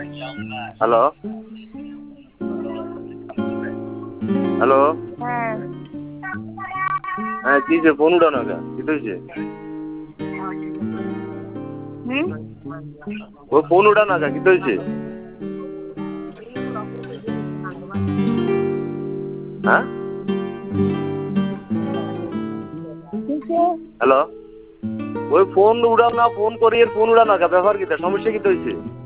hello hello হ্যাঁ হ্যাঁ কি যে ফোন উঠানো কে কি হয়েছে ও ফোন উঠানো কে কি হয়েছে হ্যাঁ হ্যালো ওই ফোন উড়াও না ফোন করি এর ফোন উড়ানো কে ব্যাপার কি সমস্যা কি হয়েছে